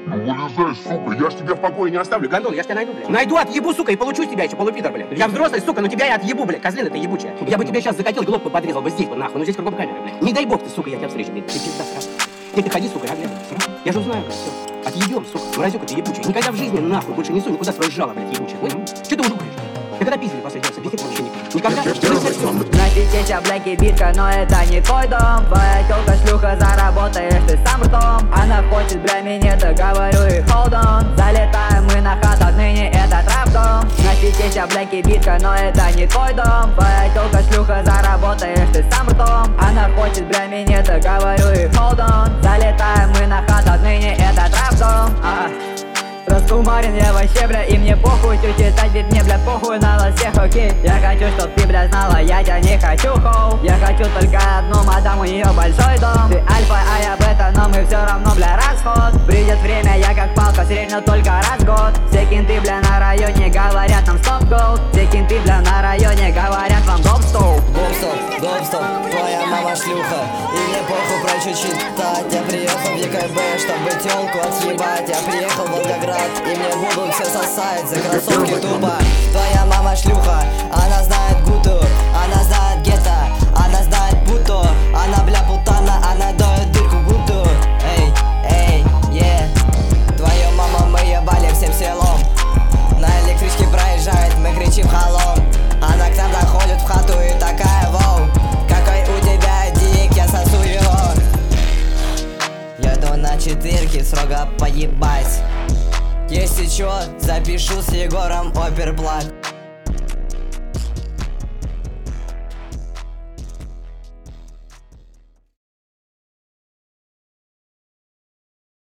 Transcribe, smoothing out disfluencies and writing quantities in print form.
Вылезай, сука, я ж тебя в покое не оставлю. Гондон, я ж тебя найду, блядь. Найду, отъебу, сука, и получу с тебя еще полупидор, блядь. Я взрослый, сука, но тебя я отъебу, блядь. Козлина ты ебучая. Я бы тебе сейчас закатил, глотку подрезал бы здесь, бы нахуй. Но здесь кругом камеры, блядь. Не дай бог ты, сука, я тебя встречу, блядь. Ты пизда сразу. Ты ходи, сука, оглядывай, сразу. Я же узнаю, блядь, все. Отъебем, сука. Мразюка ты ебучая. Никогда в жизни, нахуй, больше не суй никуда свое жало, блядь, ебучая. Че ты уже говоришь? Ты когда пиздили последний раз? Объясни вообще никогда. На фитисе бляки битка, но это не твой дом. Твоя тёлка шлюха, заработаешь ты сам ртом. Она хочет бля мне, да говорю и hold on. Залетаем мы на хат, отныне это трэп-дом. На фитисе бляки битка, но это не твой дом. Твоя тёлка шлюха, заработаешь ты сам ртом. Она хочет бля мне, да говорю и hold on. Залетаем мы на хат, отныне это трэп-дом. Раскумарен я вообще, бля, и мне похуй чуть читать, ведь мне, бля, похуй на вас всех, окей. Я хочу, чтоб ты, бля, знала, я тебя не хочу, хоу. Я хочу только одну мадам, у нее большой дом. Ты альфа, а я бета, но мы все равно, бля, расход. Придет время, я как палка, средняя только раз в год. Все кенты, бля, на районе говорят нам стоп-гол. Все кенты, бля, на районе говорят вам гоп-стоп. Гоп-стоп, твоя мама шлюха. И мне похуй про что читать. Я приехал в ЕКБ, чтобы тёлку отъебать. Я приехал в Волгоград, и мне будут все сосать за кроссовки тупо. Твоя мама шлюха, она знает гуту, она знает гетто, она знает путу. Она, бля, путана, она дает дырку гуту. Эй, твою маму мы ебали всем селом. На электричке проезжает, мы кричим халом. Она к нам заходит в хату и такая: воу, какой у тебя дик, я сосу его. Еду на четырке, строго поебать. Если чё, запишу с Егором оперплаг.